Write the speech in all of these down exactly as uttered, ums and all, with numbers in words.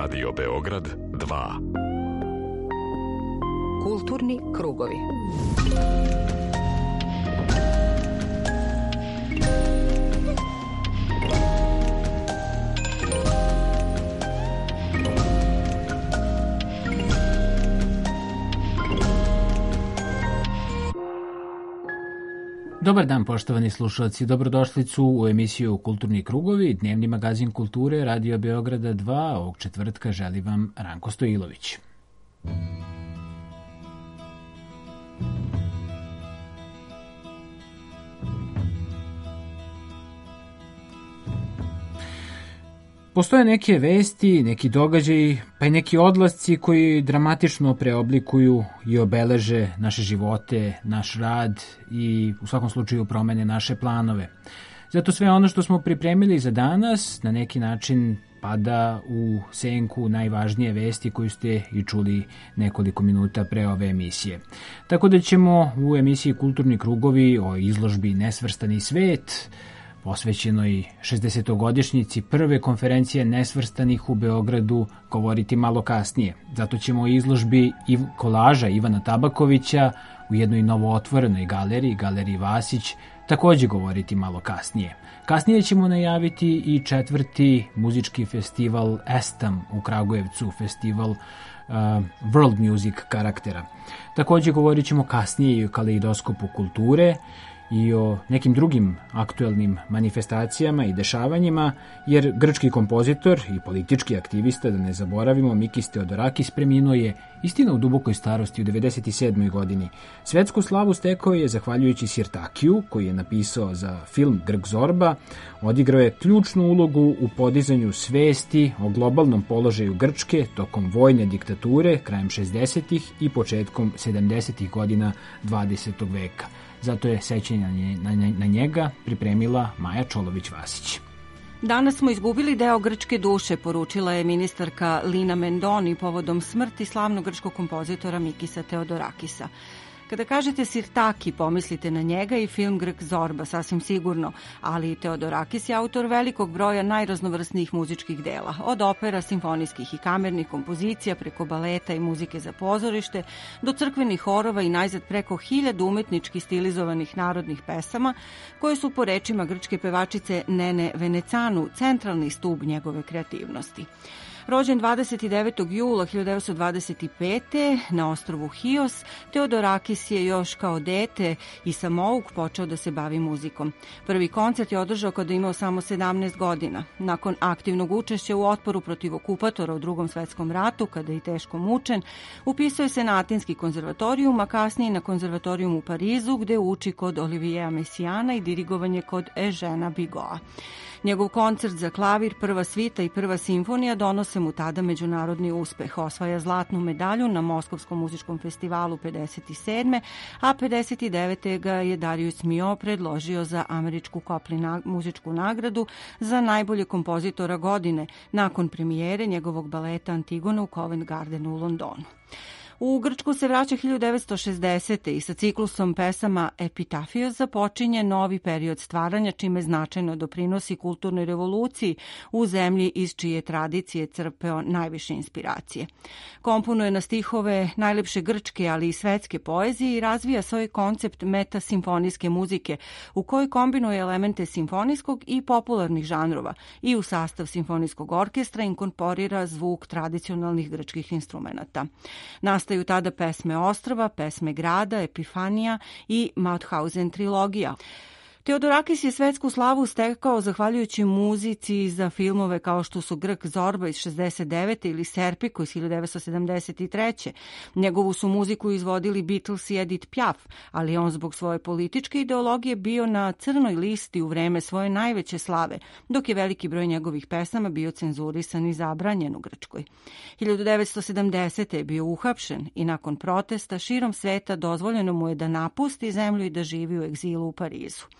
Radio Beograd dva. Kulturni krugovi. Dobar dan, poštovani slušalci. Dobrodošlicu u emisiju Kulturni krugovi, dnevni magazin kulture Radio Beograda dva. Ovog četvrtka želi vam Ranko Stojilović. Postoje neke vesti, neki događaji, pa i neki odlasci koji dramatično preoblikuju i obeleže naše živote, naš rad i u svakom slučaju promene naše planove. Zato sve ono što smo pripremili za danas na neki način pada u senku najvažnije vesti koju ste i čuli nekoliko minuta pre ove emisije. Tako da ćemo u emisiji Kulturni krugovi o izložbi Nesvrstani svet, posvećenoj šezdesetogodišnjici prve konferencije nesvrstanih u Beogradu, govoriti malo kasnije. Zato ćemo o izložbi kolaža Ivana Tabakovića u jednoj novootvorenoj galeriji, galeriji Vasić, takođe govoriti malo kasnije. Kasnije ćemo najaviti i četvrti muzički festival Estam u Kragujevcu, festival uh, world music karaktera. Takođe govorit ćemo kasnije i o kaleidoskopu kulture i o nekim drugim aktuelnim manifestacijama i dešavanjima, jer grčki kompozitor i politički aktivista, da ne zaboravimo, Mikis Theodorakis preminuo je, istina u dubokoj starosti, u devedeset sedmoj godini. Svetsku slavu stekao je zahvaljujući Sirtakiju, koji je napisao za film Grk Zorba, odigrao je ključnu ulogu u podizanju svesti o globalnom položaju Grčke tokom vojne diktature krajem šezdesetih i početkom sedamdesetih godina dvadesetog veka. Zato je sećanje na njega pripremila Maja Čolović-Vasić. Danas smo izgubili deo grčke duše, poručila je ministarka Lina Mendoni povodom smrti slavnog grčkog kompozitora Mikisa Theodorakisa. Kada kažete Sirtaki, pomislite na njega i film Grk Zorba, sasvim sigurno, ali Theodorakis je autor velikog broja najraznovrsnijih muzičkih dela, od opera, simfonijskih i kamernih kompozicija, preko baleta i muzike za pozorište, do crkvenih horova i najzad preko hiljadu umetnički stilizovanih narodnih pesama, koje su po rečima grčke pevačice Nene Venecanu centralni stub njegove kreativnosti. Rođen dvadeset devetog jula hiljadu devetsto dvadeset pete. na ostrvu Hios, Theodorakis je još kao dete i samouk počeo da se bavi muzikom. Prvi koncert je održao kada je imao samo sedamnaest godina. Nakon aktivnog učešća u otporu protiv okupatora u Drugom svetskom ratu, kada je i teško mučen, upisao je se na Atinski konzervatorijum, a kasnije na konzervatorijum u Parizu, gde uči kod Olivieja Messiana i dirigovanje kod Eugena Bigoa. Njegov koncert za klavir, prva svita i prva simfonija donose mu tada međunarodni uspeh. Osvaja zlatnu medalju na Moskovskom muzičkom festivalu pedeset sedme. a pedeset devete ga je Darius Milhaud predložio za američku Kopli na, muzičku nagradu za najbolje kompozitora godine nakon premijere njegovog baleta Antigona u Covent Gardenu u Londonu. U Grčku se vraća hiljadu devetsto šezdesete. i sa ciklusom pesama Epitafios započinje novi period stvaranja, čime značajno doprinosi kulturnoj revoluciji u zemlji iz čije tradicije crpeo najviše inspiracije. Komponuje na stihove najlepše grčke, ali i svetske poezije i razvija svoj koncept metasimfonijske muzike, u kojoj kombinuje elemente simfonijskog i popularnih žanrova i u sastav simfonijskog orkestra inkorporira zvuk tradicionalnih grčkih instrumenata. Nastaju tada pesme Ostrava, pesme Grada, Epifanija i Mauthausen trilogija. Theodorakis je svetsku slavu stekao zahvaljujući muzici za filmove kao što su Grk Zorba iz šezdeset devete ili Serpico iz hiljadu devetsto sedamdeset treće. Njegovu su muziku izvodili Beatles i Edith Piaf, ali on zbog svoje političke ideologije bio na crnoj listi u vreme svoje najveće slave, dok je veliki broj njegovih pesama bio cenzurisan i zabranjen u Grčkoj. hiljadu devetsto sedamdesete. je bio uhapšen i nakon protesta širom sveta dozvoljeno mu je da napusti zemlju i da živi u egzilu u Parizu.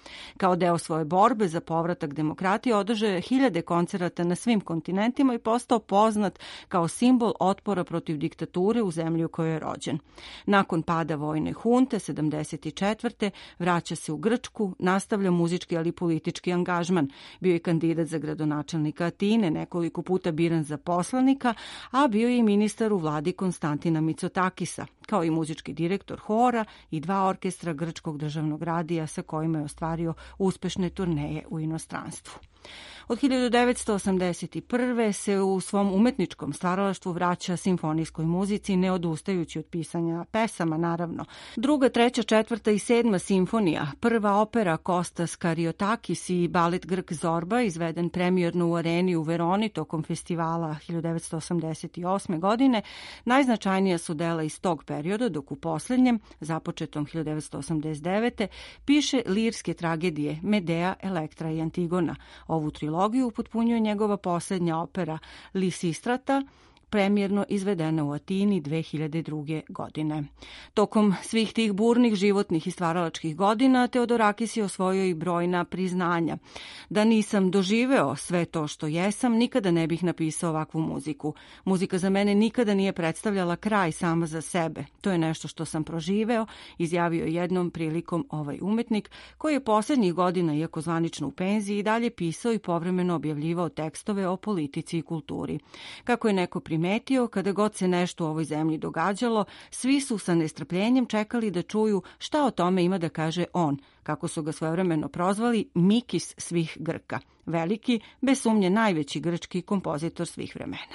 Kao deo svoje borbe za povratak demokratije održao je hiljade koncerata na svim kontinentima i postao poznat kao simbol otpora protiv diktature u zemlji u kojoj je rođen. Nakon pada vojne hunte sedamdeset četvrte vraća se u Grčku, nastavlja muzički ali i politički angažman. Bio je kandidat za gradonačelnika Atine, nekoliko puta biran za poslanika, a bio je i ministar u vladi Konstantina Mitsotakisa, kao i muzički direktor hora i dva orkestra Grčkog državnog radija sa kojima je ostvario uspešne turneje u inostranstvu. Od hiljadu devetsto osamdeset prve se u svom umetničkom stvaralaštvu vraća simfonijskoj muzici, ne odustajući od pisanja pesama, naravno. Druga, treća, četvrta i sedma simfonija, prva opera Kostas Kariotakis i balet Grk Zorba, izveden premijerno u Areni u Veroni tokom festivala hiljadu devetsto osamdeset osme. godine, najznačajnija su dela iz tog perioda, dok u poslednjem, započetom hiljadu devetsto osamdeset devete. piše lirske tragedije Medea, Elektra i Antigona. Ovu trilogiju upotpunjuje njegova posljednja opera Lisistrata, premijerno izvedena u Atini dve hiljade druge. godine. Tokom svih tih burnih životnih i stvaralačkih godina Teodorakis je osvojio i brojna priznanja. Da nisam doživeo sve to što jesam, nikada ne bih napisao ovakvu muziku. Muzika za mene nikada nije predstavljala kraj sama za sebe. To je nešto što sam proživeo, izjavio jednom prilikom ovaj umetnik, koji je posljednjih godina, iako zvanično u penziji, i dalje pisao i povremeno objavljivao tekstove o politici i kulturi. Kako je neko primetio, kada god se nešto u ovoj zemlji događalo, svi su sa nestrpljenjem čekali da čuju šta o tome ima da kaže on, kako su ga svojevremeno prozvali Mikis svih Grka, veliki, bez sumnje najveći grčki kompozitor svih vremena.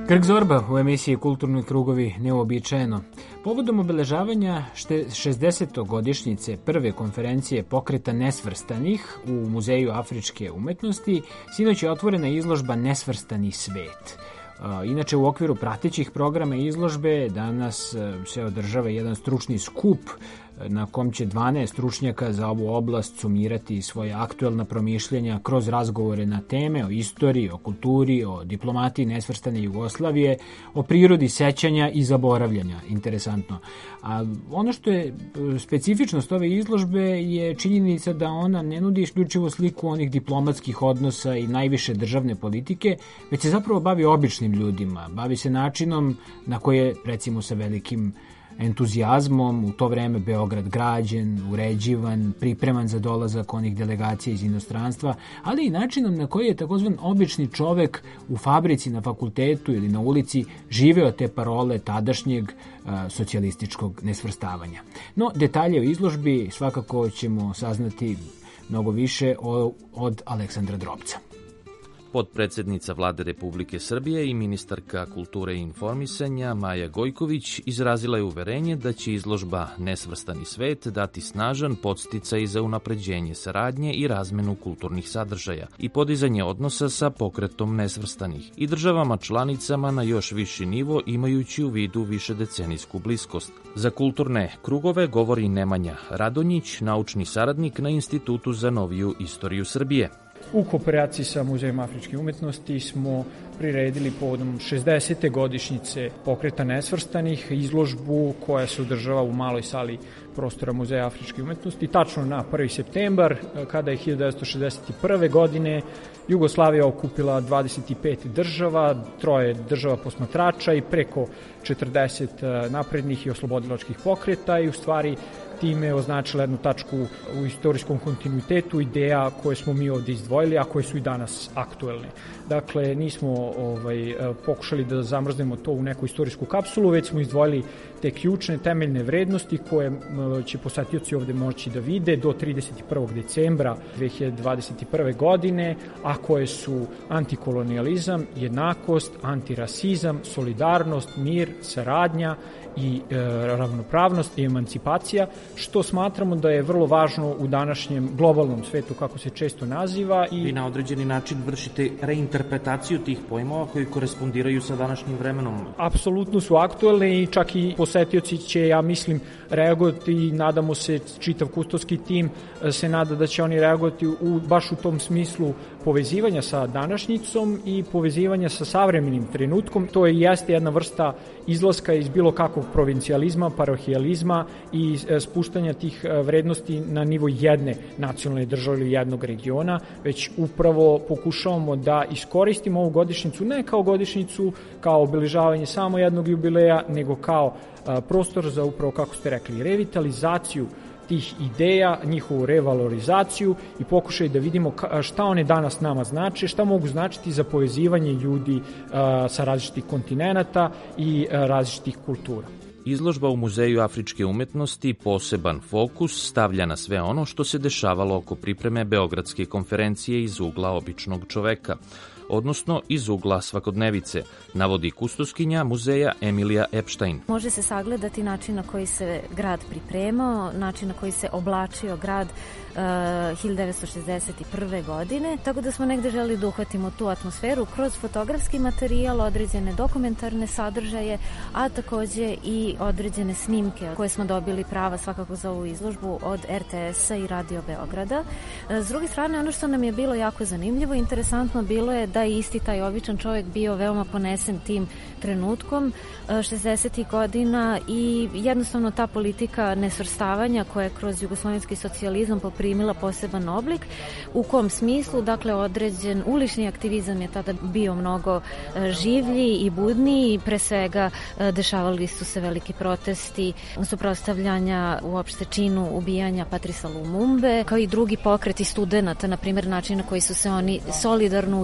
Krk Zorba u emisiji Kulturni krugovi neuobičajeno. Povodom obeležavanja šezdesetogodišnjice prve konferencije Pokreta nesvrstanih u Muzeju afričke umetnosti, sinoć je otvorena izložba Nesvrstani svet. Inače, u okviru pratećih programa izložbe danas se održava jedan stručni skup na kom će dvanaest stručnjaka za ovu oblast sumirati svoje aktuelna promišljenja kroz razgovore na teme o istoriji, o kulturi, o diplomatiji nesvrstane Jugoslavije, o prirodi sećanja i zaboravljanja. Interesantno. A ono što je specifičnost ove izložbe je činjenica da ona ne nudi isključivo sliku onih diplomatskih odnosa i najviše državne politike, već se zapravo bavi običnim ljudima. Bavi se načinom na koje, recimo sa velikim entuzijazmom, u to vreme Beograd građen, uređivan, pripreman za dolazak onih delegacija iz inostranstva, ali i načinom na koji je takozvan obični čovek u fabrici, na fakultetu ili na ulici živeo te parole tadašnjeg a, socijalističkog nesvrstavanja. No, detalje o izložbi svakako ćemo saznati mnogo više o, od Aleksandra Drobca. Potpredsednica Vlade Republike Srbije i ministarka kulture i informisanja Maja Gojković izrazila je uverenje da će izložba Nesvrstani svet dati snažan podsticaj za unapređenje saradnje i razmenu kulturnih sadržaja i podizanje odnosa sa pokretom nesvrstanih i državama članicama na još viši nivo, imajući u vidu višedecenijsku bliskost. Za kulturne krugove govori Nemanja Radonjić, naučni saradnik na Institutu za noviju istoriju Srbije. U kooperaciji sa Muzejem afričke umetnosti smo priredili povodom šezdesete godišnjice Pokreta nesvrstanih izložbu koja se održava u maloj sali prostora Muzeja afričke umetnosti, tačno na prvi septembar, kada je hiljadu devetsto šezdeset prve. godine Jugoslavija okupila dvadeset pet država, troje država posmatrača i preko četrdeset naprednih i oslobodilačkih pokreta i u stvari time označila jednu tačku u istorijskom kontinuitetu ideja koje smo mi ovde izdvojili, a koje su i danas aktuelne. Dakle, nismo ovaj, pokušali da zamrznemo to u neku istorijsku kapsulu, već smo izdvojili te ključne temeljne vrednosti koje će posetioci ovde moći da vide do trideset prvog decembra dve hiljade dvadeset prve. godine, a koje su antikolonijalizam, jednakost, antirasizam, solidarnost, mir, saradnja i e, ravnopravnost i emancipacija, što smatramo da je vrlo važno u današnjem globalnom svetu, kako se često naziva. I vi na određeni način vršite reinterpretaciju tih pojmova koji korespondiraju sa današnjim vremenom. Apsolutno su aktuelne i čak i posetioci će, ja mislim, reagovati i nadamo se, čitav kustoski tim se nada da će oni reagovati u, baš u tom smislu povezivanja sa današnjicom i povezivanja sa savremenim trenutkom. To je jeste jedna vrsta izlaska iz bilo kakvog provincijalizma, parohijalizma i spuštanja tih vrednosti na nivo jedne nacionalne države ili jednog regiona, već upravo pokušavamo da iskoristimo ovu godišnjicu ne kao godišnjicu, kao obeležavanje samo jednog jubileja, nego kao prostor za upravo, kako ste rekli, revitalizaciju tih ideja, njihovu revalorizaciju i pokušaj da vidimo šta one danas nama znače, šta mogu značiti za povezivanje ljudi sa različitih kontinenata i različitih kultura. Izložba u Muzeju afričke umetnosti poseban fokus stavlja na sve ono što se dešavalo oko pripreme Beogradske konferencije iz ugla običnog čoveka, odnosno iz ugla svakodnevice, navodi kustoskinja muzeja Emilija Epstein. Može se sagledati način na koji se grad pripremao, način na koji se oblačio grad uh, hiljadu devetsto šezdeset prve. godine, tako da smo negde želi da uhvatimo tu atmosferu kroz fotografski materijal, određene dokumentarne sadržaje, a takođe i određene snimke koje smo dobili prava svakako za ovu izložbu od er te es-a i Radio Beograda. S druge strane, ono što nam je bilo jako zanimljivo i interesantno bilo je da je isti taj običan čovjek bio veoma ponesen tim trenutkom šezdesetih godina i jednostavno ta politika nesvrstavanja koja je kroz jugoslovenski socijalizam poprimila poseban oblik, u kom smislu, dakle, određen ulični aktivizam je tada bio mnogo življi i budniji i pre svega dešavali su se veliki protesti suprotstavljanja uopšte činu ubijanja Patrisa Lumumbe, kao i drugi pokreti studenata, na primjer način na koji su se oni solidarno ujedinili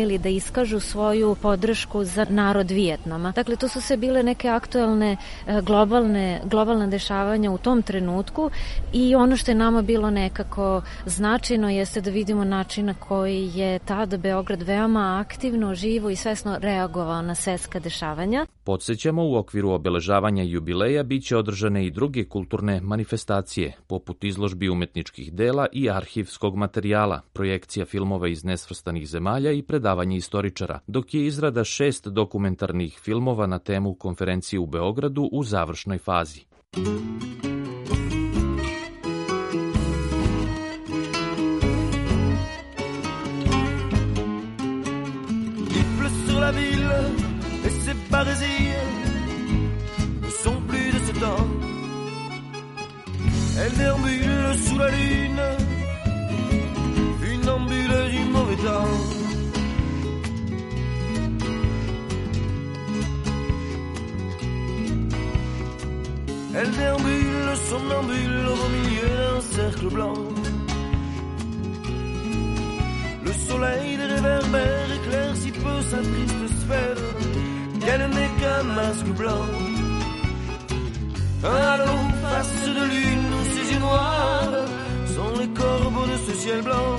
spremili da iskažu svoju podršku za narod Vijetnama. Dakle, to su se bile neke aktuelne globalne, globalne dešavanja u tom trenutku i ono što je nama bilo nekako značajno jeste da vidimo način na koji je tada Beograd veoma aktivno, živo i svesno reagovao na svetska dešavanja. Podsećamo, u okviru obeležavanja jubileja biće održane i druge kulturne manifestacije, poput izložbi umetničkih dela i arhivskog materijala, projekcija filmova iz nesvrstanih zemalja i predavanje istoričara, dok je izrada šest dokumentarnih filmova na temu konferencije u Beogradu u završnoj fazi. La ville et ses barésies ne sont plus de ce temps. Elle déambule sous la lune, funambule du mauvais temps. Elle déambule somnambule au milieu d'un cercle blanc. Le soleil des réverbères éclaire si peu sa triste sphère qu'elle n'est qu'un masque blanc. Un halo face de lune où ses yeux noirs sont les corbeaux de ce ciel blanc.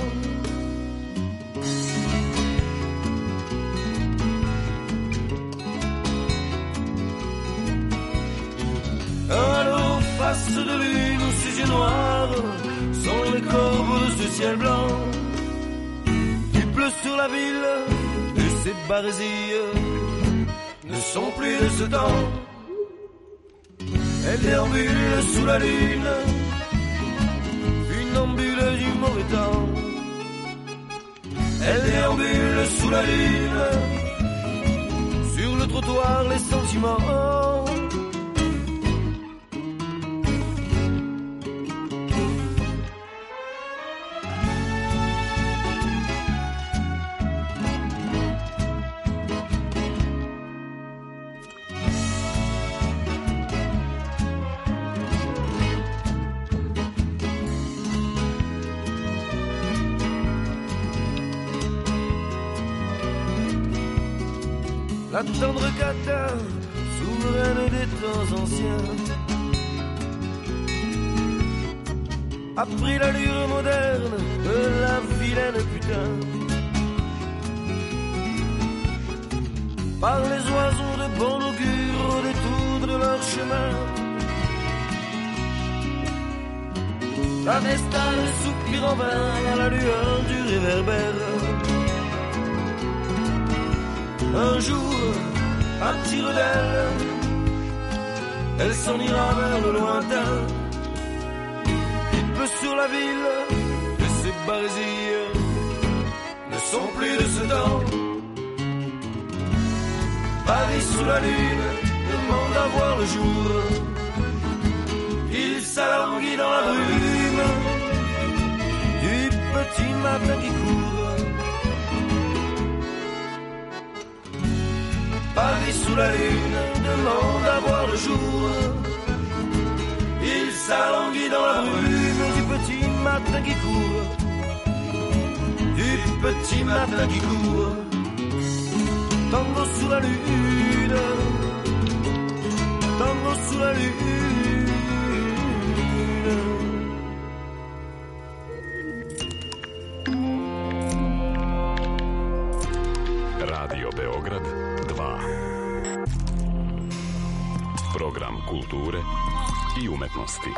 Un halo face de lune où ses yeux noirs sont les corbeaux de ce ciel blanc. Sur la ville et ses barésies ne sont plus de ce temps. Elle déambule sous la lune, funambule du mauvais temps. Elle déambule sous la lune, sur le trottoir les sentiments. La tendre Cata, souveraine des temps anciens, a pris l'allure moderne de la vilaine putain. Par les oiseaux de bon augure au détour de leur chemin, la vestale soupire en vain à la lueur du réverbère. Un jour, à tire d'elle, elle s'en ira vers le lointain. Il pleut sur la ville et ses barésies ne sont plus de ce temps. Paris sous la lune demande à voir le jour. Il s'alanguit dans la brume du petit matin qui court. Paris sous la lune demande à voir le jour. Il s'alanguit dans la brume du petit matin qui court. Du petit matin qui court. Tango sous la lune. Tango sous la lune. Radio Beograd dva. Program kulture i umetnosti.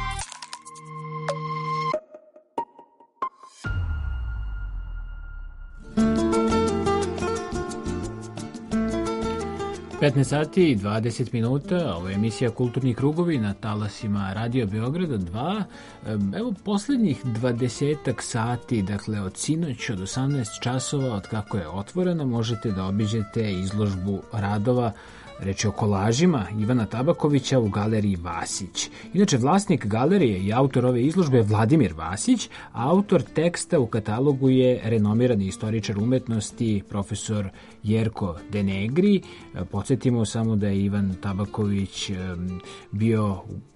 petnaest sati i dvadeset minuta, ovo je emisija Kulturni krugovi na talasima Radio Beograda dva. Evo, poslednjih dvadesetak sati, dakle od sinoć od osamnaest časova, od kako je otvorena, možete da obiđete izložbu radova, reč je o kolažima Ivana Tabakovića u galeriji Vasić. Inače, vlasnik galerije i autor ove izložbe je Vladimir Vasić, a autor teksta u katalogu je renomirani istoričar umetnosti profesor Jerko Denegri. Podsjetimo samo da je Ivan Tabaković bio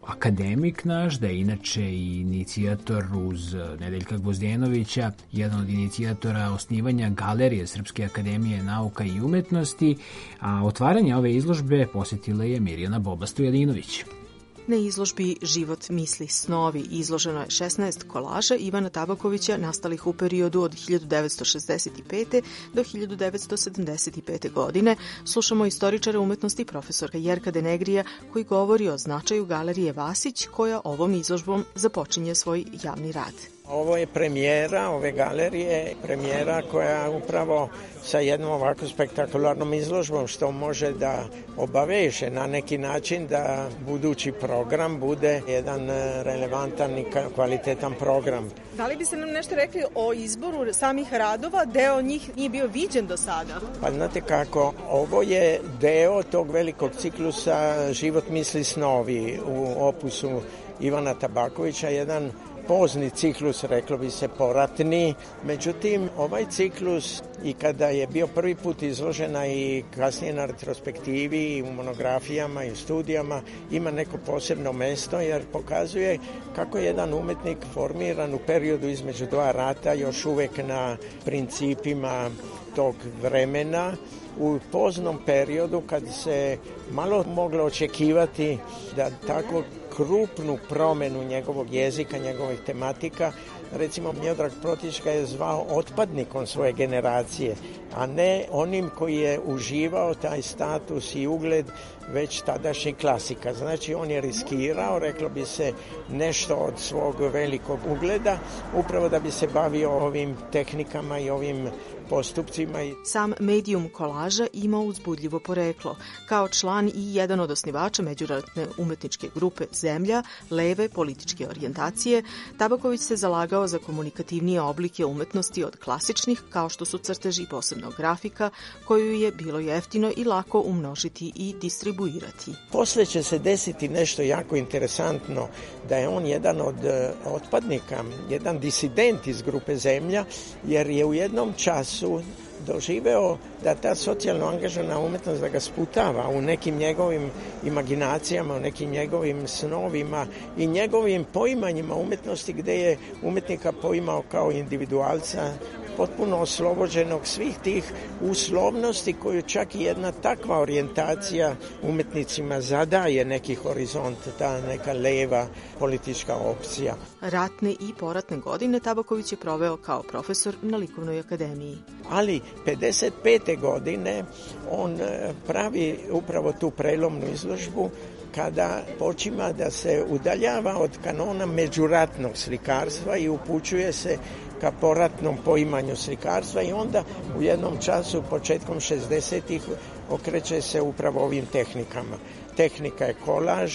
akademik naš, da je inače i inicijator uz Nedeljka Gvozdenovića, jedan od inicijatora osnivanja Galerije Srpske akademije nauka i umetnosti, a otvaranje ove izložbe posjetila je Mirjana Boba Stojadinović. Na izložbi Život, misli, snovi izloženo je šesnaest kolaža Ivana Tabakovića nastalih u periodu od hiljadu devetsto šezdeset pete. do hiljadu devetsto sedamdeset pete. godine. Slušamo istoričara umetnosti profesorka Jerka Denegrija koji govori o značaju Galerije Vasić koja ovom izložbom započinje svoj javni rad. Ovo je premijera ove galerije, premijera koja upravo sa jednom ovako spektakularnom izložbom što može da obaveže na neki način da budući program bude jedan relevantan i kvalitetan program. Da li biste nam nešto rekli o izboru samih radova? Deo njih nije bio viđen do sada. Pa znate kako, ovo je deo tog velikog ciklusa Život, misli, snovi u opusu Ivana Tabakovića, jedan pozni ciklus, reklo bi se poratni. Međutim, ovaj ciklus i kada je bio prvi put izložena i kasnije na retrospektivi i u monografijama i studijama ima neko posebno mesto jer pokazuje kako je jedan umetnik formiran u periodu između dva rata još uvek na principima tog vremena u poznom periodu kad se malo moglo očekivati da tako krupnu promenu njegovog jezika, njegovih tematika. Recimo, Miodrag Protić ga je zvao otpadnikom svoje generacije, a ne onim koji je uživao taj status i ugled već tadašnjih klasika. Znači, on je riskirao, reklo bi se, nešto od svog velikog ugleda, upravo da bi se bavio ovim tehnikama i ovim postupcima. Sam medijum kolaža ima uzbudljivo poreklo. Kao član i jedan od osnivača međunarodne umetničke grupe Zemlja, leve političke orijentacije, Tabaković se zalagao za komunikativnije oblike umetnosti od klasičnih, kao što su crteži, posebno grafika, koju je bilo jeftino i lako umnožiti i distribuirati. Posle će se desiti nešto jako interesantno, da je on jedan od otpadnika, jedan disident iz grupe Zemlja, jer je u jednom času doživeo da ta socijalno angažovana umetnost da ga sputava u nekim njegovim imaginacijama, u nekim njegovim snovima i njegovim poimanjima umetnosti gde je umetnika poimao kao individualca potpuno oslobođenog svih tih uslovnosti koju čak i jedna takva orijentacija umetnicima zadaje neki horizont, ta neka leva politička opcija. Ratne i poratne godine Tabaković je proveo kao profesor na Likovnoj akademiji. Ali pedeset pete godine on pravi upravo tu prelomnu izložbu kada počima da se udaljava od kanona međuratnog slikarstva i upućuje se ka poratnom poimanju slikarstva i onda u jednom času, početkom šezdesetih, okreće se upravo ovim tehnikama. Tehnika je kolaž,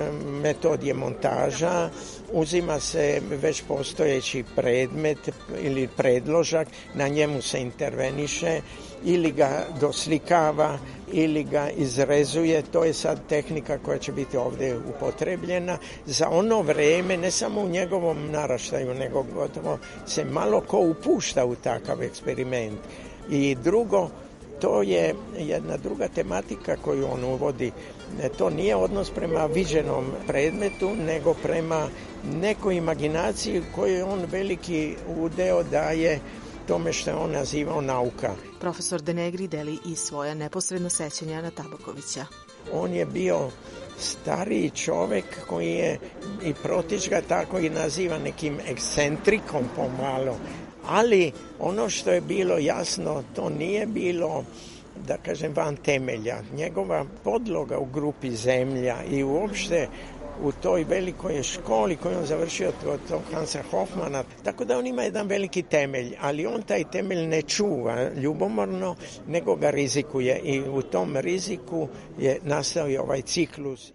metod je montaža, uzima se već postojeći predmet ili predložak, na njemu se interveniše ili ga doslikava ili ga izrezuje. To je sad tehnika koja će biti ovde upotrebljena za ono vreme, ne samo u njegovom naraštaju, nego gotovo se malo ko upušta u takav eksperiment. I drugo, to je jedna druga tematika koju on uvodi. To nije odnos prema viđenom predmetu, nego prema nekoj imaginaciji koju on veliki udeo daje tome što je on nazivao nauka. Profesor Denegri deli i svoja neposredna sećanja na Tabakovića. On je bio stariji čovek koji je, i Protić ga tako i naziva, nekim ekscentrikom pomalo, ali ono što je bilo jasno, to nije bilo, da kažem, van temelja. Njegova podloga u grupi Zemlja i uopšte u toj velikoj školi koju on završio od tog Hansa Hofmana, tako da on ima jedan veliki temelj, ali on taj temelj ne čuva ljubomorno, nego ga rizikuje i u tom riziku je nastao i ovaj ciklus.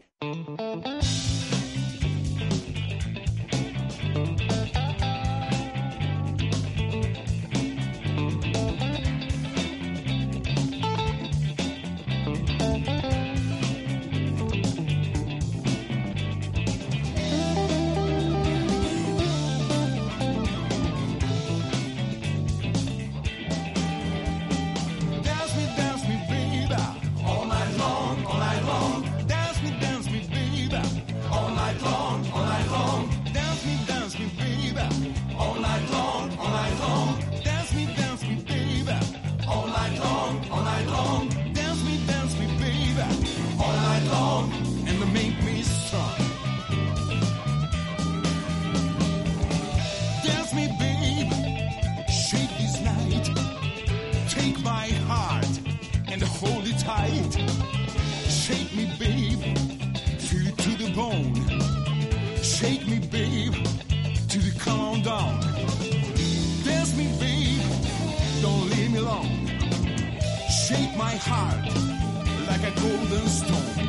All night long, all night long. Dance me, dance me, baby. Shake me, babe, till you calm down. Dance me, babe, don't leave me alone. Shake my heart like a golden stone.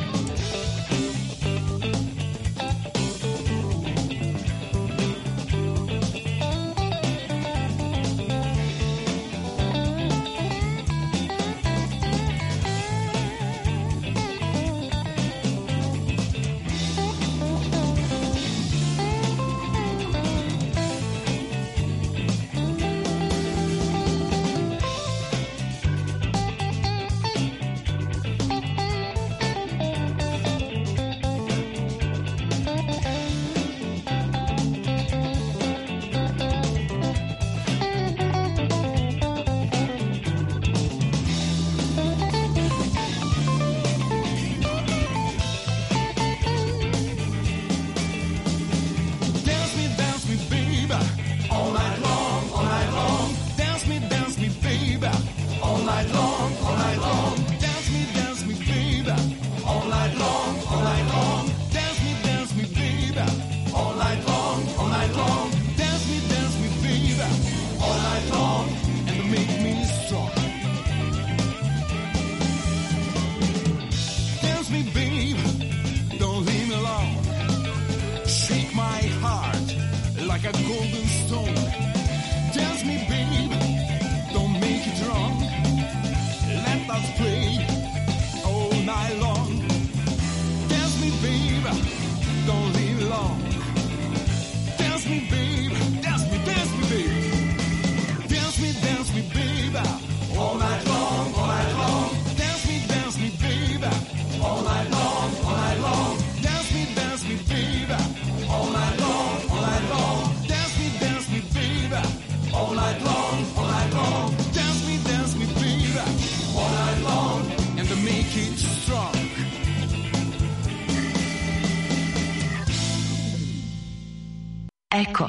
Eko.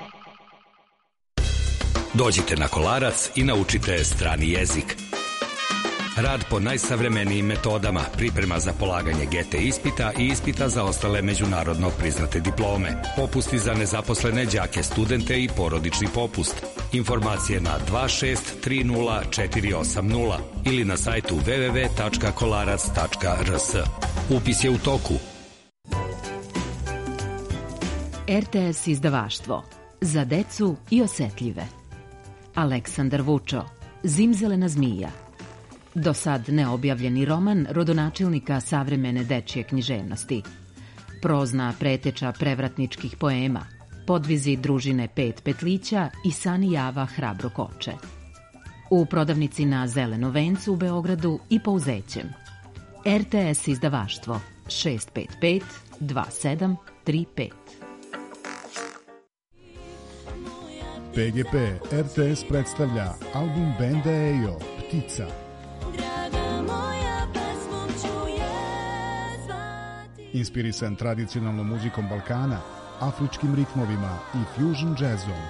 Dođite na Kolarac i naučite strani jezik. Rad po najsavremenijim metodama, priprema za polaganje G T ispita i ispita za ostale međunarodno priznate diplome, popusti za nezaposlene đake, studente i porodični popust. Informacije na dva šest tri nula četiri osam nula ili na sajtu w w w tačka kolarac tačka r s. Upis je u toku. R T S izdavaštvo za decu i osetljive. Aleksandar Vučo, Zimzelena zmija. Do sad neobjavljeni roman rodonačelnika savremene dečje književnosti. Prozna preteča prevratničkih poema, podvizi družine Pet petlića i Sani Java Hrabro koče. U prodavnici na Zelenom vencu u Beogradu i Pouzećem. R T S izdavaštvo šest pet pet dva sedam tri pet. P G P R T S predstavlja album benda Ejo, Ptica. Inspirisan tradicionalnom muzikom Balkana, afričkim ritmovima i fusion jazzom.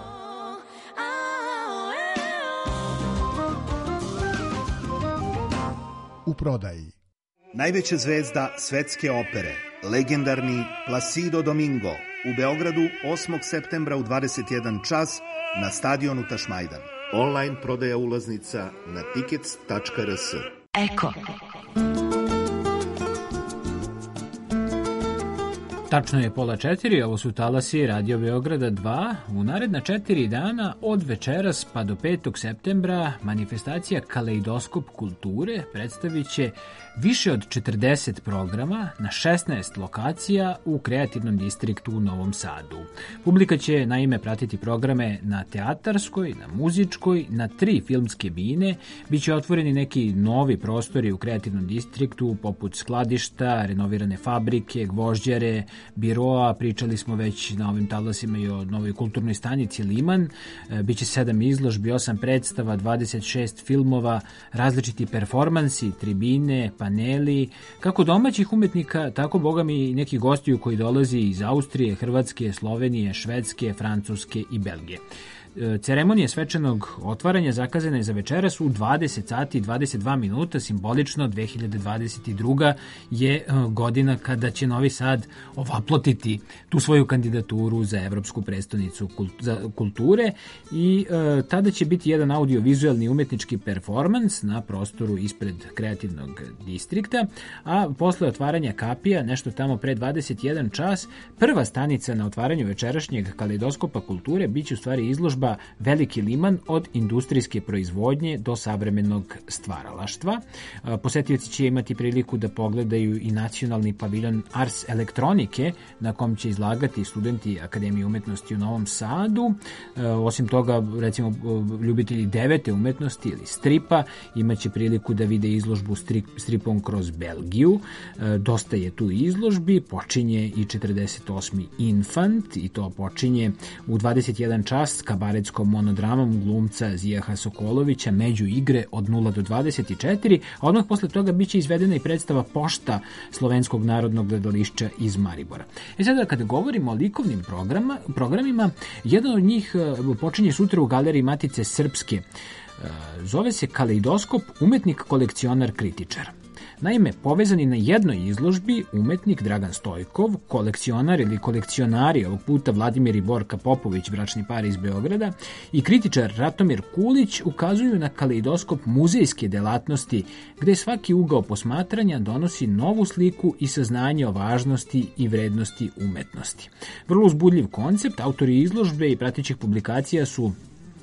U prodaji. Najveća zvezda svetske opere, legendarni Placido Domingo, u Beogradu osmog septembra u dvadeset jedan čas na stadionu Tašmajdan. Online prodaja ulaznica na tickets tačka r s. Eko. Tačno je pola četiri, ovo su talasi Radio Beograda dva. U naredna četiri dana od večeras pa do petog septembra manifestacija Kaleidoskop kulture predstavit će više od četrdeset programa na šesnaest lokacija u kreativnom distriktu u Novom Sadu. Publika će naime pratiti programe na teatarskoj, na muzičkoj, na tri filmske bine, biće otvoreni neki novi prostori u kreativnom distriktu poput skladišta, renovirane fabrike, gvožđare, biroa, pričali smo već na ovim talasima i o novoj kulturnoj stanici Liman, biće sedam izložbi, osam predstava, dvadeset šest filmova, različiti performansi, tribine, paneli, kako domaćih umetnika, tako bogami i neki gostiju koji dolazi iz Austrije, Hrvatske, Slovenije, Švedske, Francuske i Belgije. Ceremonija svečanog otvaranja zakazana je za večeras u dvadeset sati i dvadeset dva minuta, simbolično dve hiljade dvadeset druga je godina kada će Novi Sad ovaplotiti tu svoju kandidaturu za Evropsku prestonicu kulture i e, tada će biti jedan audio-vizualni umetnički performans na prostoru ispred kreativnog distrikta, a posle otvaranja kapija, nešto tamo pre dvadeset jedan čas, prva stanica na otvaranju večerašnjeg kaleidoskopa kulture biće u stvari izložba Veliki liman od industrijske proizvodnje do savremenog stvaralaštva. Posetioci će imati priliku da pogledaju i nacionalni paviljon Ars elektronike na kom će izlagati studenti Akademije umetnosti u Novom Sadu. Osim toga, recimo, ljubitelji devete umetnosti ili stripa imaće priliku da vide izložbu stripom kroz Belgiju. Dosta je tu izložbi, počinje i četrdeset osmi Infant i to počinje u dvadeset jedan čas s kabaretskom monodramom glumca Zijaha Sokolovića Među igre od nula do dvadeset četiri, a odmah posle toga biće izvedena i predstava Pošta Slovenskog narodnog gledališća iz Maribora. E sada, kada govorimo o likovnim programa, programima, jedan od njih počinje sutra u Galeriji Matice Srpske. Zove se Kaleidoskop, umetnik, kolekcionar, kritičar. Naime, povezani na jednoj izložbi umetnik Dragan Stojkov, kolekcionar ili kolekcionari, ovog puta Vladimir i Borka Popović, bračni par iz Beograda, i kritičar Ratomir Kulić ukazuju na kaleidoskop muzejske delatnosti, gde svaki ugao posmatranja donosi novu sliku i saznanje o važnosti i vrednosti umetnosti. Vrlo uzbudljiv koncept, autori izložbe i pratećih publikacija su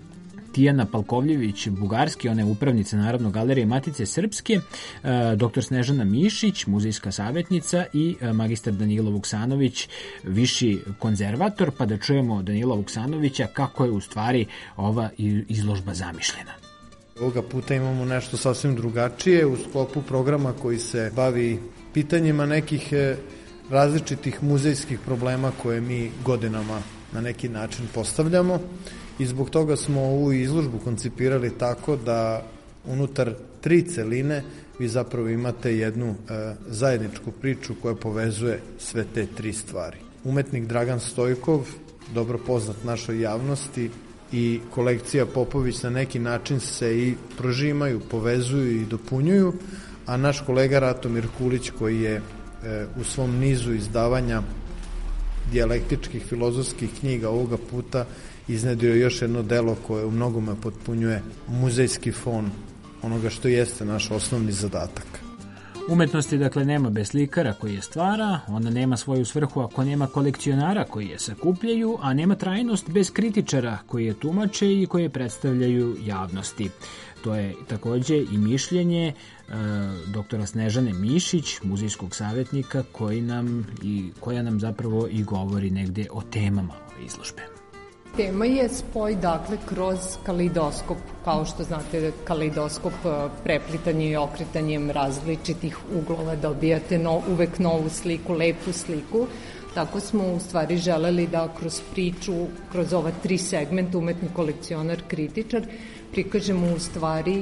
Tijana Palkovljević-Bugarski, ona je upravnica Narodne galerije Matice Srpske, doktor Snežana Mišić, muzejska savjetnica i magistar Danilo Vuksanović, viši konzervator, pa da čujemo Danila Vuksanovića kako je u stvari ova izložba zamišljena. Ovoga puta imamo nešto sasvim drugačije u sklopu programa koji se bavi pitanjima nekih različitih muzejskih problema koje mi godinama na neki način postavljamo. I zbog toga smo ovu izložbu koncipirali tako da unutar tri celine vi zapravo imate jednu e, zajedničku priču koja povezuje sve te tri stvari. Umetnik Dragan Stojkov, dobro poznat našoj javnosti, i kolekcija Popović na neki način se i prožimaju, povezuju i dopunjuju, a naš kolega Ratomir Kulić, koji je e, u svom nizu izdavanja dijalektičkih filozofskih knjiga ovoga puta iznedio još jedno delo koje u mnogome potpunjuje muzejski fon onoga što jeste naš osnovni zadatak. Umetnosti, dakle, nema bez slikara koji je stvara, ona nema svoju svrhu ako nema kolekcionara koji je sakupljaju, a nema trajnost bez kritičara koji je tumače i koje predstavljaju javnosti. To je takođe i mišljenje e, doktora Snežane Mišić, muzejskog savjetnika, koji nam i, koja nam zapravo i govori negde o temama ove izložbe. Tema je spoj, dakle, kroz kaleidoskop. Kao što znate, kaleidoskop preplitanje i okretanjem različitih uglova dobijate no, uvek novu sliku, lepu sliku. Tako smo u stvari želeli da kroz priču, kroz ova tri segmenta, umetnik, kolekcionar, kritičar, prikažemo u stvari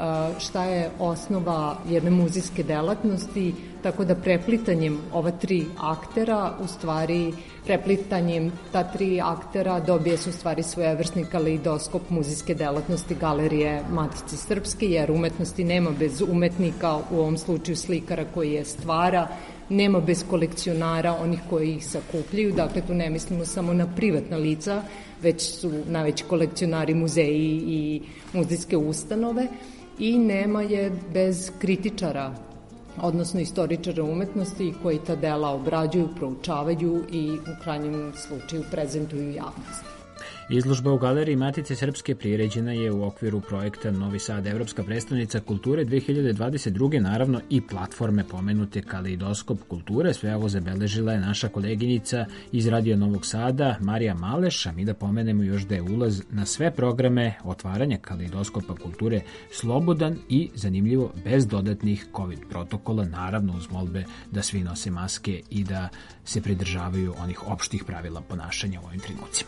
šta je osnova jedne muzejske delatnosti, tako da preplitanjem ova tri aktera, u stvari preplitanjem ta tri aktera dobije se u stvari svojevrsni kaleidoskop muzejske delatnosti Galerije Matice Srpske, jer umetnosti nema bez umetnika, u ovom slučaju slikara koji je stvara, nema bez kolekcionara, onih koji ih sakupljaju, dakle tu ne mislimo samo na privatna lica, već su najveći kolekcionari muzeji i muzejske ustanove, i nema je bez kritičara, odnosno istoričara umetnosti koji ta dela obrađuju, proučavaju i u krajnjem slučaju prezentuju javnosti. Izložba u Galeriji Matice Srpske priređena je u okviru projekta Novi Sad, Evropska prestonica kulture dve hiljade dvadeset druge. Naravno i platforme pomenute Kaleidoskop kulture. Sve ovo zabeležila je naša koleginica iz Radio Novog Sada, Marija Maleš, a mi da pomenemo još da je ulaz na sve programe otvaranja Kaleidoskopa kulture slobodan i, zanimljivo, bez dodatnih COVID protokola, naravno uz molbe da svi nose maske i da se pridržavaju onih opštih pravila ponašanja u ovim trenucima.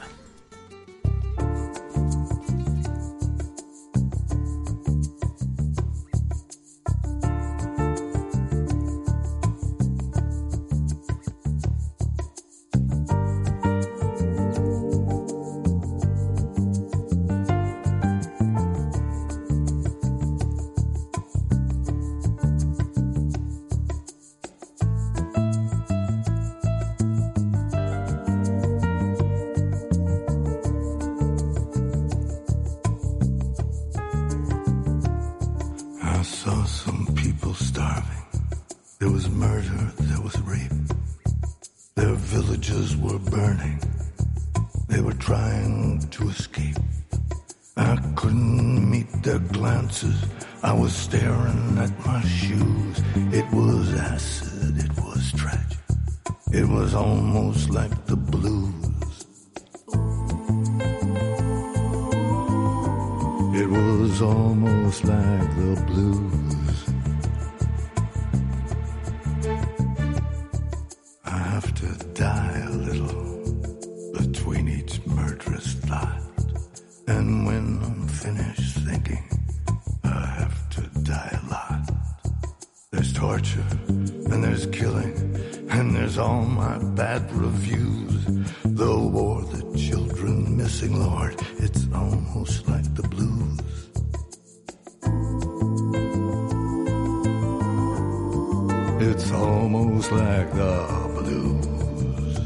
villages were burning. They were trying to escape. I couldn't meet their glances. I was staring at my shoes. It was acid, it was tragic. It was almost like the blues. It was almost like the blues. I have to die a little between each murderous thought. And when I'm finished thinking, I have to die a lot. There's torture, and there's killing, and there's all my bad reviews. The war, the children missing, Lord, it's almost like the blues. It's almost like the blues.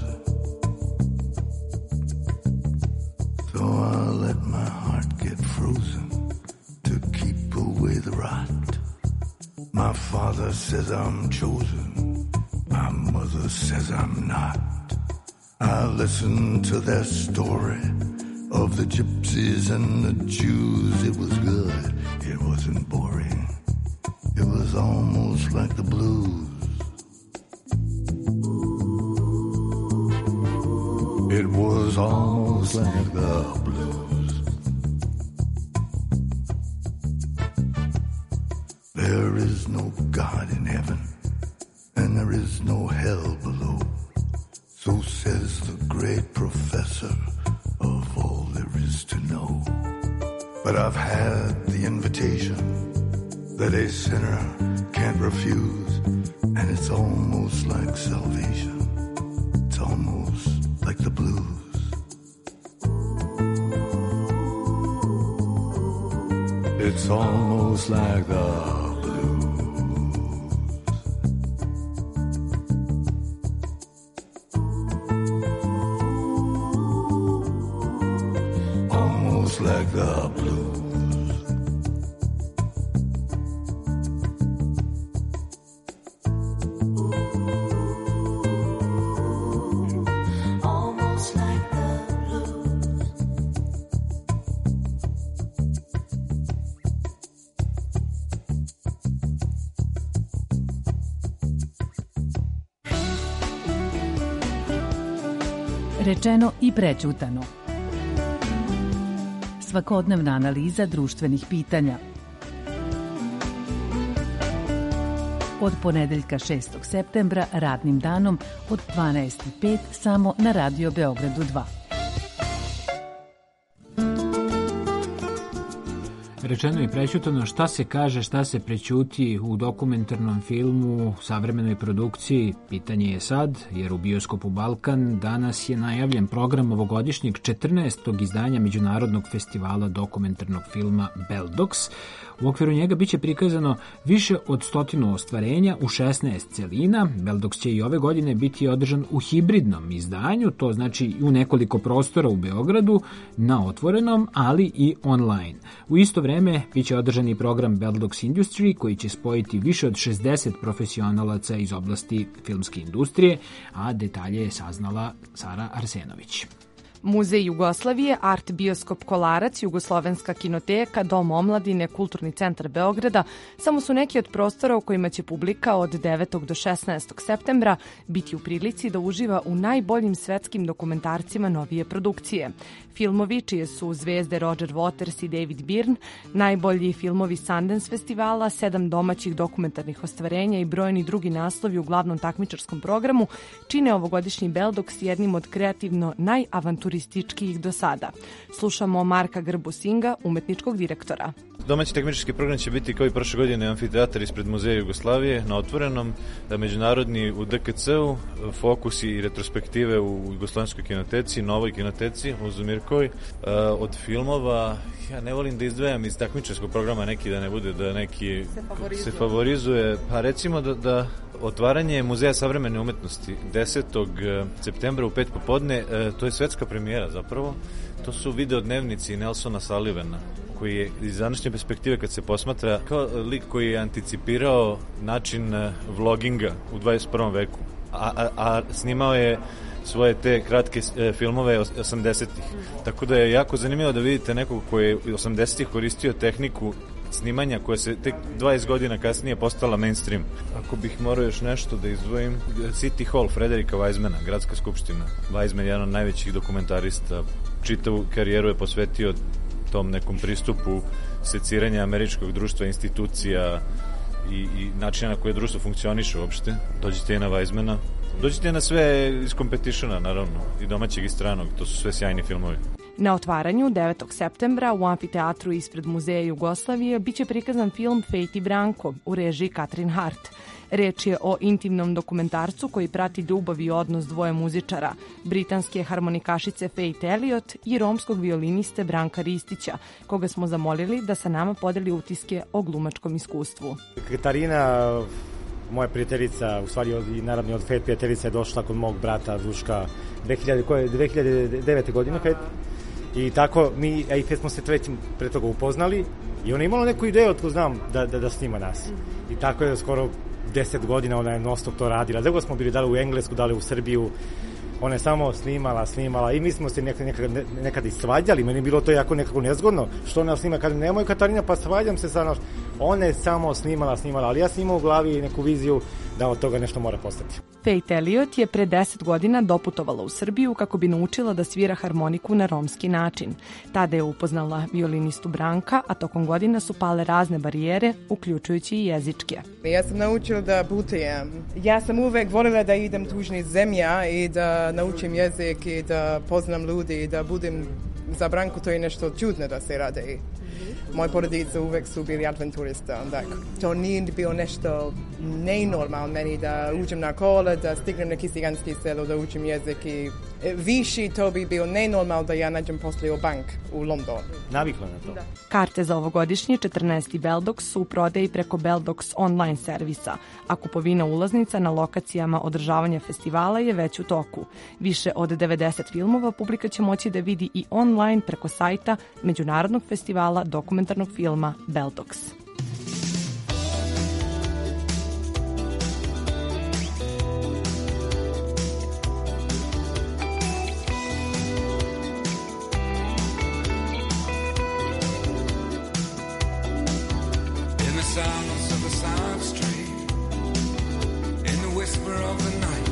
So I let my heart get frozen to keep away the rot. My father says I'm chosen. My mother says I'm not. I listen to their story of the gypsies and the Jews. It was good. It wasn't boring. It was almost like the blues. It was almost like the blues. There is no God in heaven, and there is no hell below. So says the great professor of all there is to know. But I've had the invitation that a sinner can't refuse, and it's almost like salvation. It's almost like the blues. It's almost like the like the blues. Almost like the blues. Rečeno i prećutano. Svakodnevna analiza društvenih pitanja. Od ponedeljka šestog septembra radnim danom od dvanaest i pet samo na Radio Beogradu dva. Rečeno i prećutano, šta se kaže, šta se prećuti u dokumentarnom filmu, savremenoj produkciji, pitanje je sad, jer u bioskopu Balkan danas je najavljen program ovogodišnjeg četrnaestog izdanja Međunarodnog festivala dokumentarnog filma Beldox. U okviru njega biće prikazano više od stotinu ostvarenja u šesnaest celina. Beldox će i ove godine biti održan u hibridnom izdanju, to znači u nekoliko prostora u Beogradu, na otvorenom, ali i online. U isto vreme biće održan i program Beldox Industry, koji će spojiti više od šezdeset profesionalaca iz oblasti filmske industrije, a detalje je saznala Sara Arsenović. Muzej Jugoslavije, Art Bioskop Kolarac, Jugoslovenska kinoteka, Dom omladine, Kulturni centar Beograda samo su neki od prostora u kojima će publika od devetog do šesnaestog septembra biti u prilici da uživa u najboljim svetskim dokumentarcima novije produkcije. Filmovi čije su zvezde Roger Waters i David Byrne, najbolji filmovi Sundance festivala, sedam domaćih dokumentarnih ostvarenja i brojni drugi naslovi u glavnom takmičarskom programu čine ovogodišnji Beldox jednim od kreativno najavanturističkijih do sada. Slušamo Marka Grbusinga, umetničkog direktora. Domaći takmičarski program će biti kao i prošle godine amfiteatar ispred Muzeja Jugoslavije na otvorenom, međunarodni u D K C-u, fokusi i retrospektive u Jugoslovenskoj kinoteci, Novoj kinoteci u Zumirkoj. Od filmova, ja ne volim da izdvajam iz takmičarskog programa neki da ne bude da neki se favorizuje, se favorizuje. Pa recimo da, da otvaranje Muzeja savremene umetnosti desetog septembra u pet popodne, to je svetska premijera zapravo. To su videodnevnici Nelsona Sullivana, koji je iz današnje perspektive kad se posmatra kao lik koji je anticipirao način vloginga u dvadeset prvom veku. A, a, a snimao je svoje te kratke e, filmove osamdesetih. Tako da je jako zanimljivo da vidite nekog koji je osamdesetih koristio tehniku snimanja koja se tek dvadeset godina kasnije postala mainstream. Ako bih morao još nešto da izdvojim, City Hall Frederika Weizmana, gradska skupština. Weizman je jedan od najvećih dokumentarista, čitavu karijeru je posvetio tom nekom pristupu seciranja američkog društva, institucija i, i načina na koje društvo funkcioniše uopšte. Dođite i na Weizmana. Dođite na sve iz competitiona, naravno, i domaćeg i stranog. To su sve sjajni filmovi. Na otvaranju devetog septembra u amfiteatru ispred Muzeja Jugoslavije biće prikazan film Fejt i Branko u režiji Katrin Hart. Reč je o intimnom dokumentarcu koji prati ljubav i odnos dvoje muzičara, britanske harmonikašice Fejt Elliot i romskog violiniste Branka Ristića, koga smo zamolili da sa nama podeli utiske o glumačkom iskustvu. Katarina, moja prijateljica, u stvari i naravno od Fejt prijateljica je došla kod mog brata Duška dve hiljade devete godine Fejt. I tako mi, a i Fejt smo se već pre toga upoznali i ona je imala neku ideju, otko znam, da, da, da snima nas. I tako je skoro deset godina ona je non stop to radila. Zato smo bili dali u Englesku, dali u Srbiju. Ona je samo snimala, snimala i mi smo se nekad, nekad, nekad i svađali. Meni je bilo to jako nekako nezgodno što ona snima. Kažem, nemoj Katarina, pa svađam se sa noš. Ona je samo snimala, snimala, ali ja sam imao u glavi neku viziju da od toga nešto mora postati. Fejt Elliot je pre deset godina doputovala u Srbiju kako bi naučila da svira harmoniku na romski način. Tada je upoznala violinistu Branka, a tokom godina su pale razne barijere, uključujući i jezičke. Ja sam naučila da putujem. Ja sam uvek volila da idem tužni zemlja i da naučim jezik i da poznam ljudi i da budem za Branku, to je nešto čudno da se rade. Moje porodice uvek su bili adventurista. To nije bilo nešto nenormalno meni da uđem na kola, da stignem neki ciganski selo, da učim jezik i viši to bi bilo nenormalno da ja nađem poslije u bank u London. Navikla na to. Da. Karte za ovogodišnji četrnaesti Beldox su u prodaji preko Beldox online servisa, a kupovina ulaznica na lokacijama održavanja festivala je već u toku. Više od devedeset filmova publika će moći da vidi i online preko sajta Međunarodnog festivala dokumentarnog filma Beldox. Silence of a silent street, in the whisper of the night,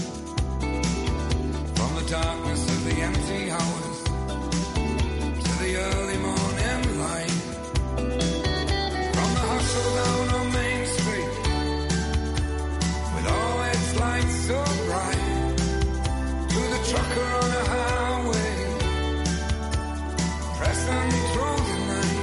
from the darkness of the empty hours to the early morning light, from the hustle down on Main Street, with all its lights so bright, to the trucker on a highway, pressing through the night.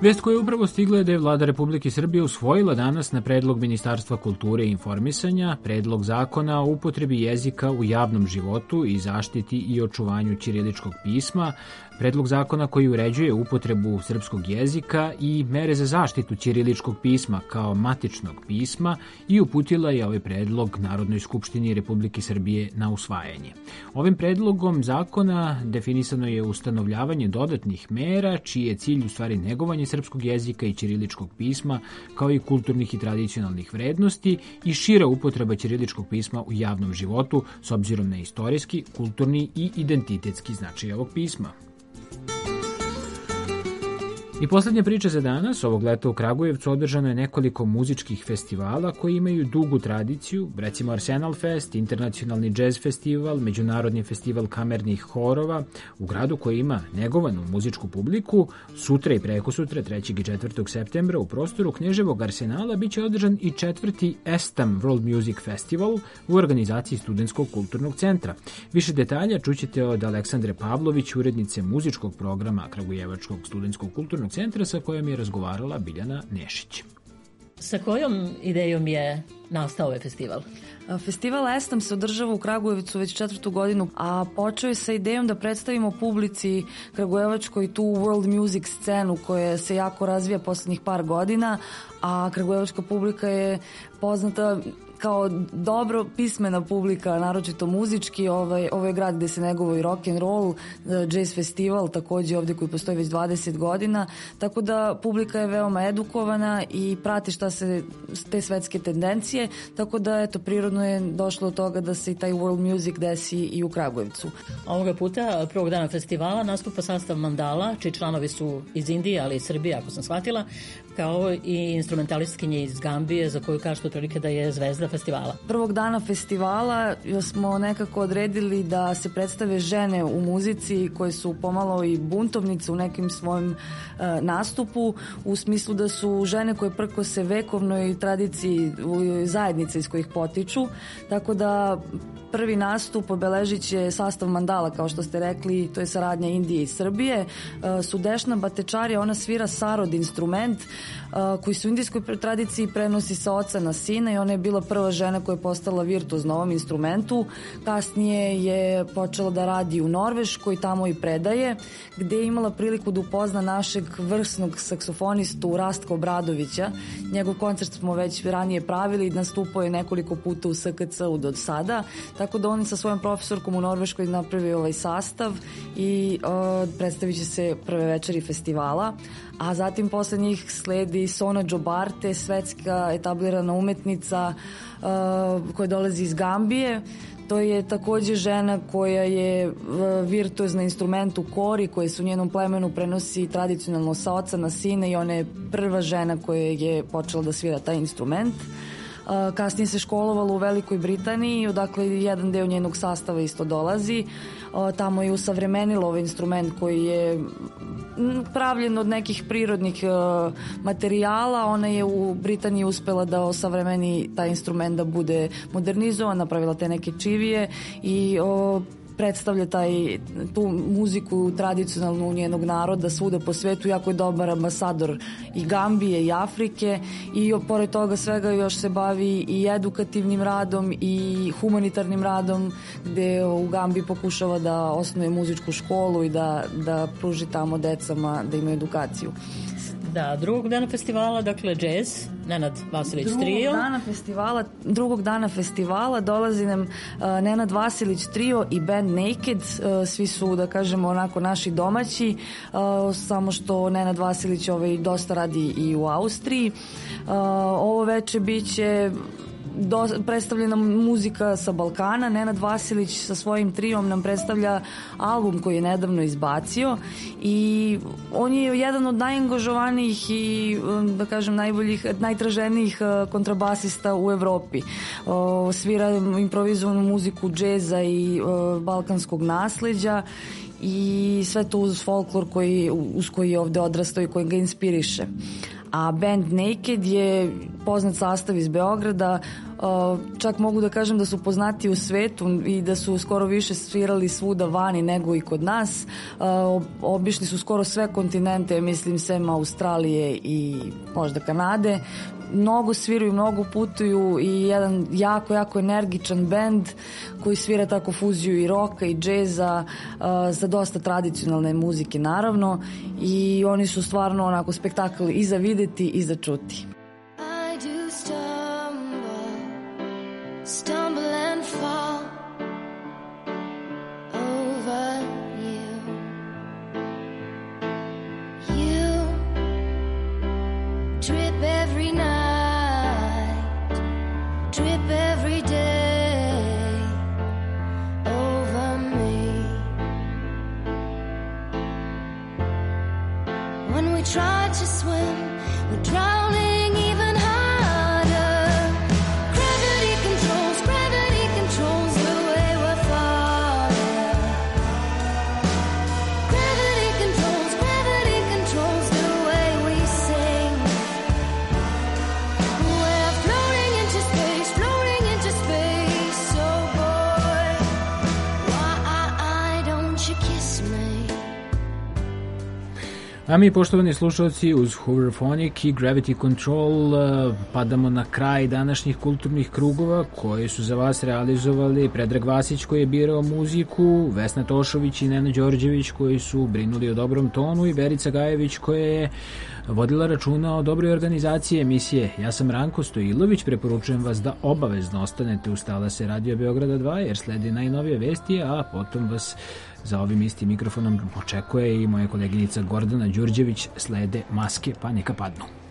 Vest koja je upravo stigla je da je Vlada Republike Srbije usvojila danas na predlog Ministarstva kulture i informisanja predlog zakona o upotrebi jezika u javnom životu i zaštiti i očuvanju ćiriličkog pisma, predlog zakona koji uređuje upotrebu srpskog jezika i mere za zaštitu ćiriličkog pisma kao matičnog pisma i uputila je ovaj predlog Narodnoj skupštini Republike Srbije na usvajanje. Ovim predlogom zakona definisano je ustanovljavanje dodatnih mera čiji je cilj u stvari negovanje srpskog jezika i ćiriličkog pisma kao i kulturnih i tradicionalnih vrednosti i šira upotreba ćiriličkog pisma u javnom životu s obzirom na istorijski, kulturni i identitetski značaj ovog pisma. I poslednja priča za danas. Ovog leta u Kragujevcu održano je nekoliko muzičkih festivala koji imaju dugu tradiciju, recimo Arsenal Fest, Internacionalni jazz festival, Međunarodni festival kamernih horova, u gradu koji ima negovanu muzičku publiku. Sutra i prekosutra, trećeg i četvrtog septembra, u prostoru Knježevog arsenala biće održan i četvrti Estam World Music Festival u organizaciji Studentskog kulturnog centra. Više detalja čućete od Aleksandre Pavlović, urednice muzičkog programa Kragujevačkog studentskog kulturnog centra sa kojom je razgovarala Biljana Nešić. Sa kojom idejom je nastao ovaj festival? Festival Estam se održava u Kragujevcu već četvrtu godinu, a počeo je sa idejom da predstavimo publici kragujevačkoj tu world music scenu koja se jako razvija poslednjih par godina, a kragujevačka publika je poznata kao dobro pismena publika, naročito muzički. Ovaj, ovo je grad gde se negovao i rock and roll, jazz festival takođe ovde koji postoji već dvadeset godina, tako da publika je veoma edukovana i prati šta se te svetske tendencije, tako da eto, prirodno je došlo od toga da se i taj world music desi i u Kragujevcu. Ovoga puta, prvog dana festivala, nastupa sastav Mandala, čiji članovi su iz Indije, ali i Srbije, ako sam shvatila, kao i instrumentalistkinje iz Gambije, za koju kažete otprilike da je zvezda festivala. Prvog dana festivala smo nekako odredili da se predstave žene u muzici koje su pomalo i buntovnice u nekim svojim e, nastupu, u smislu da su žene koje prkose vekovnoj tradiciji zajednice iz kojih potiču, tako da prvi nastup obeležit će sastav Mandala, kao što ste rekli, to je saradnja Indije i Srbije. Sudešna Batečarija, ona svira sarod instrument koji se u indijskoj tradiciji prenosi sa oca na sina i ona je bila prva žena koja je postala virtuoz na ovom instrumentu. Kasnije je počela da radi u Norveškoj, tamo i predaje, gde je imala priliku da upozna našeg vrsnog saksofonistu Rastka Obradovića. Njegov koncert smo već ranije pravili i nastupao je nekoliko puta u S K C-u do sada, tako da on sa svojom profesorkom u Norveškoj napravio ovaj sastav i uh, predstavit će se prve večeri festivala, a zatim posle njih sledi Sona Džobarte, svetska etablirana umetnica uh, koja dolazi iz Gambije. To je takođe žena koja je virtuoz na instrumentu kori, koja se u njenom plemenu prenosi tradicionalno sa oca na sine i ona je prva žena koja je počela da svira taj instrument. Kasnije se školovala u Velikoj Britaniji, odakle jedan deo njenog sastava isto dolazi. Tamo je usavremenila ovaj instrument koji je pravljen od nekih prirodnih materijala. Ona je u Britaniji uspela da osavremeni taj instrument da bude modernizovan, napravila te neke čivije i predstavlja taj, tu muziku tradicionalnu njenog naroda svuda po svetu, jako je dobar ambasador i Gambije i Afrike i pored toga svega još se bavi i edukativnim radom i humanitarnim radom, gde u Gambiji pokušava da osnuje muzičku školu i da, da pruži tamo decama da imaju edukaciju. Da, drugog dana festivala, dakle, jazz, Nenad Vasilić trio. Drugog dana festivala, drugog dana festivala dolazi nam uh, Nenad Vasilić trio i band Naked. Uh, svi su, da kažemo, onako naši domaći, uh, samo što Nenad Vasilić ovaj, dosta radi i u Austriji. Uh, ovo veče biće Do, predstavljena muzika sa Balkana. Nenad Vasilić sa svojim trijom nam predstavlja album koji je nedavno izbacio i on je jedan od najangažovanijih i, da kažem, najboljih, najtraženijih kontrabasista u Evropi. O, svira improvizovanu muziku džeza i o, balkanskog nasleđa i sve to uz folklor koji, uz koji je ovde odrastao i koji ga inspiriše. A band Naked je poznat sastav iz Beograda, čak mogu da kažem da su poznati u svetu i da su skoro više svirali svuda vani nego i kod nas. Obišli su skoro sve kontinente, mislim sem Australije i možda Kanade. Mnogo sviraju, mnogo putuju i jedan jako, jako energičan bend koji svira tako fuziju i roka i džeza za dosta tradicionalne muzike naravno, i oni su stvarno onako spektakl i za videti i za čuti. Stumble and fall over you. You trip every night, trip every day over me. When we try to swim, we're drowning even harder. A mi, poštovani slušalci, uz Hooverphonic i Gravity Control padamo na kraj današnjih kulturnih krugova koje su za vas realizovali Predrag Vasić koji je birao muziku, Vesna Tošović i Nena Đorđević koji su brinuli o dobrom tonu i Verica Gajević koja je vodila računa o dobroj organizaciji emisije. Ja sam Ranko Stojilović, preporučujem vas da obavezno ostanete uz talase Radio Beograda dva jer sledi najnovije vesti, a potom vas za ovim istim mikrofonom očekuje i moja koleginica Gordana Đurđević. Slede Maske pa neka padnu.